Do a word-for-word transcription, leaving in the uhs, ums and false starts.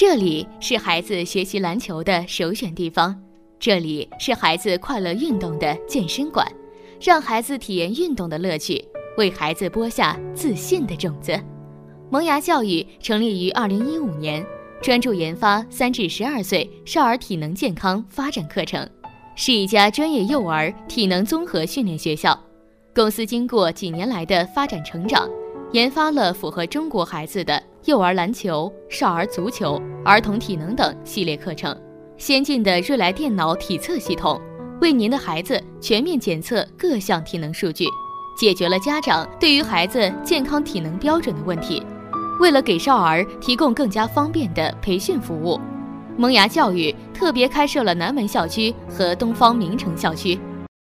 这里是孩子学习篮球的首选地方，这里是孩子快乐运动的健身馆，让孩子体验运动的乐趣，为孩子播下自信的种子。萌芽教育成立于二零一五年，专注研发三至十二岁少儿体能健康发展课程，是一家专业幼儿体能综合训练学校。公司经过几年来的发展成长，研发了符合中国孩子的幼儿篮球、少儿足球、儿童体能等系列课程。先进的瑞来电脑体测系统，为您的孩子全面检测各项体能数据，解决了家长对于孩子健康体能标准的问题。为了给少儿提供更加方便的培训服务，萌芽教育特别开设了南门校区和东方明城校区，